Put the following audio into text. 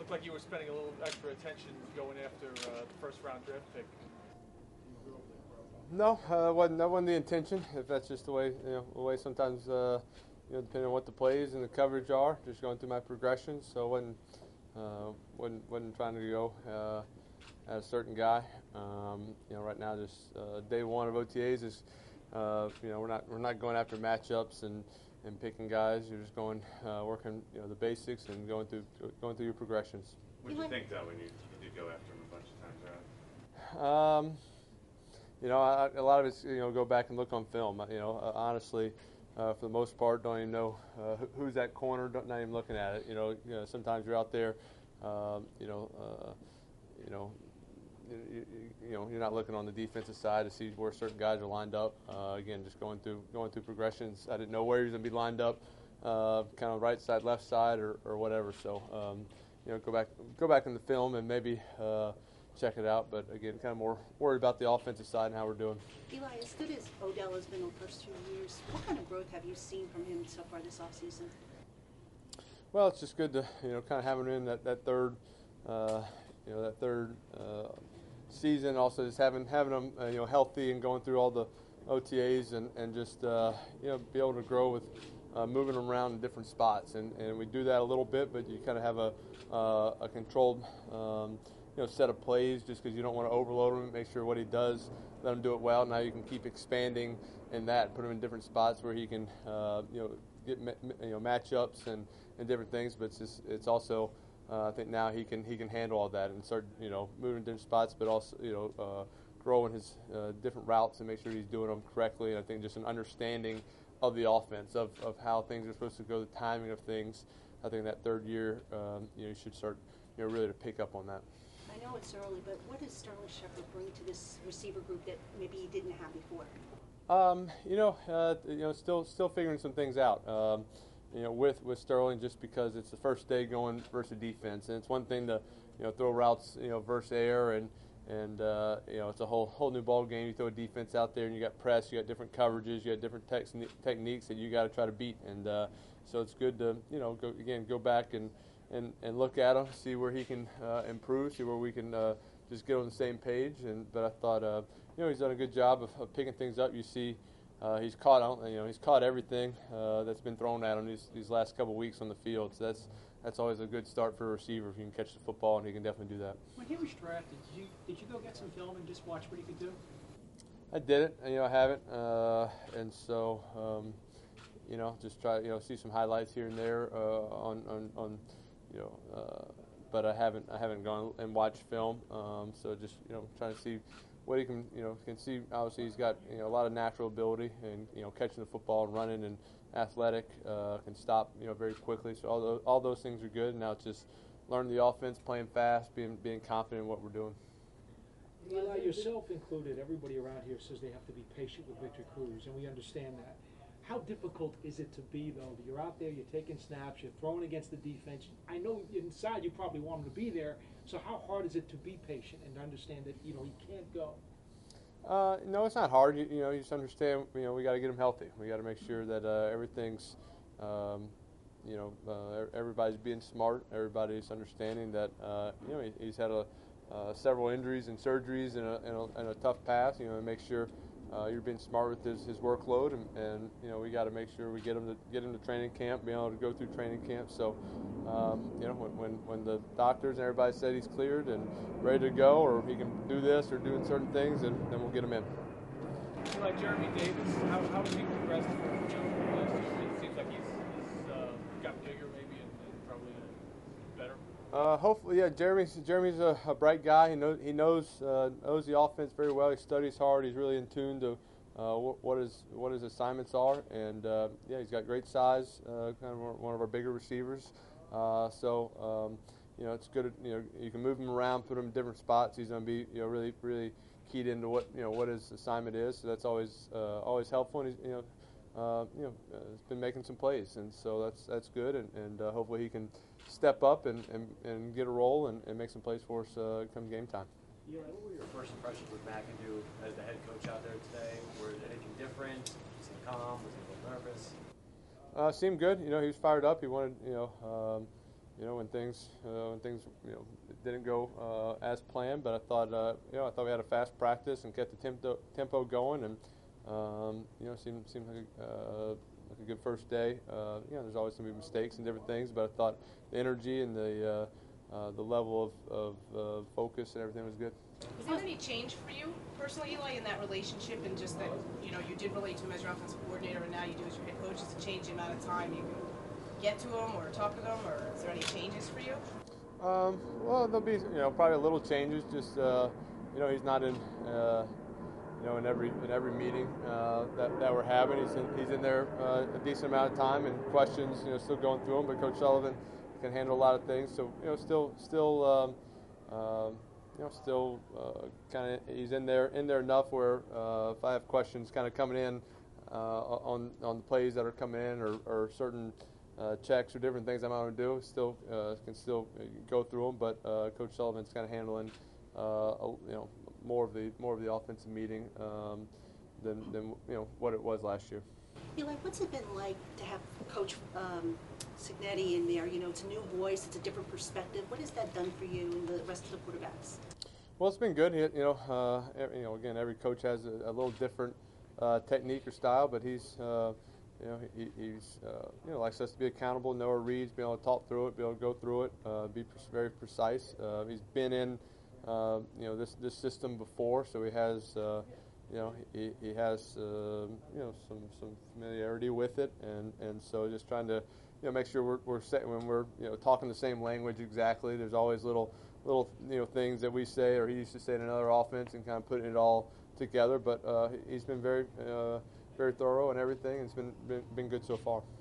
looked like you were spending a little extra attention going after the first-round draft pick. No, that wasn't the intention. If that's just the way, the way sometimes, depending on what the plays and the coverage are, just going through my progressions. So I wasn't trying to go at a certain guy. Right now, just day one of OTAs is, we're not going after matchups and picking guys. You're just going working the basics and going through your progressions. What did you think though when you did go after him a bunch of times around? A lot of it's go back and look on film. Honestly, for the most part, don't even know who's that corner. Not even looking at it. Sometimes you're out there. You're not looking on the defensive side to see where certain guys are lined up. Again, just going through progressions. I didn't know where he was going to be lined up, kind of right side, left side, or whatever. So, go back in the film and maybe check it out. But again, kind of more worried about the offensive side and how we're doing. Eli, as good as Odell has been the first 2 years, what kind of growth have you seen from him so far this offseason? Well, it's just good to kind of having him in that third season. Also, just having them healthy and going through all the OTAs and just be able to grow with moving them around in different spots. And we do that a little bit, but you kind of have a controlled set of plays just because you don't want to overload him. Make sure what he does, let him do it well. Now you can keep expanding in that, put him in different spots where he can get matchups and different things. But it's also I think now he can handle all that and start moving different spots, but also growing his different routes and make sure he's doing them correctly. And I think just an understanding of the offense of how things are supposed to go, the timing of things. I think that third year you should start really to pick up on that. I know it's early, but what does Sterling Shepard bring to this receiver group that maybe he didn't have before? Still figuring some things out. With Sterling, just because it's the first day going versus defense, and it's one thing to throw routes versus air, and it's a whole new ball game. You throw a defense out there, and you got press, you got different coverages, you got different techniques that you got to try to beat, and so it's good to go back and look at him, see where he can improve, see where we can just get on the same page. But I thought he's done a good job of picking things up. You see. He's caught everything that's been thrown at him these last couple of weeks on the field. So that's always a good start for a receiver if you can catch the football, and he can definitely do that. When he was drafted, did you go get some film and just watch what he could do? I did it. I haven't, and so just try see some highlights here and there but I haven't gone and watched film. So just trying to see what he can see. Obviously, he's got a lot of natural ability and catching the football and running and athletic, can stop very quickly. So all those things are good. Now it's just learning the offense, playing fast, being confident in what we're doing. Eli, yourself included, everybody around here says they have to be patient with Victor Cruz, and we understand that. How difficult is it to be, though? You're out there, you're taking snaps, you're throwing against the defense. I know inside you probably want him to be there. So how hard is it to be patient and understand that he can't go? No, it's not hard. You just understand. We got to get him healthy. We got to make sure that everything's, everybody's being smart. Everybody's understanding that he's had several injuries and surgeries and a tough past. Make sure you're being smart with his workload, and we got to make sure we get him to training camp, be able to go through training camp. So when the doctors and everybody said he's cleared and ready to go, or he can do this or doing certain things, then we'll get him in. Like Jeremy Davis, how has he progressed from last year? It seems like he's got bigger maybe and probably better. Hopefully, yeah. Jeremy's a bright guy. He knows the offense very well. He studies hard. He's really in tune to what his assignments are, and he's got great size. Kind of one of our bigger receivers. It's good. You can move him around, put him in different spots. He's going to be really keyed into what his assignment is. So that's always helpful. And he's has been making some plays, and so that's good. And hopefully he can step up and get a role and make some plays for us come game time. Yeah, what were your first impressions with McAdoo as the head coach out there today? Was it anything different? Was he calm? Was he a little nervous? Seemed good. He was fired up. He wanted when things didn't go as planned. But I thought we had a fast practice and kept the tempo going, and seemed like a good first day. There's always going to be mistakes and different things, but I thought the energy and the level of focus and everything was good. Was there any change for you personally, Eli, in that relationship, and just that you did relate to him as your offensive coordinator, and now you do as your head coach? Does it change the amount of time you can get to him or talk to them, or is there any changes for you? Well, there'll be probably a little changes. Just he's not in in every meeting that we're having. He's in there a decent amount of time, and questions still going through them. But Coach Sullivan can handle a lot of things. So still kind of he's in there enough where if I have questions kind of coming in on the plays that are coming in or certain checks or different things I might want to do, can still go through them. But Coach Sullivan's kind of handling more of the offensive meeting than what it was last year. Eli, what's it been like to have Coach Cignetti in there? It's a new voice, it's a different perspective. What has that done for you and the rest of the quarterbacks? Well, it's been good. Again, every coach has a little different technique or style, but he's likes us to be accountable, know our reads, be able to talk through it, be able to go through it, be very precise. He's been in this system before, so he has he has some familiarity with it, and so just trying to make sure we're set when we're talking the same language exactly. There's always little things that we say or he used to say in another offense, and kind of putting it all together. But he's been very thorough and everything. It's been good so far.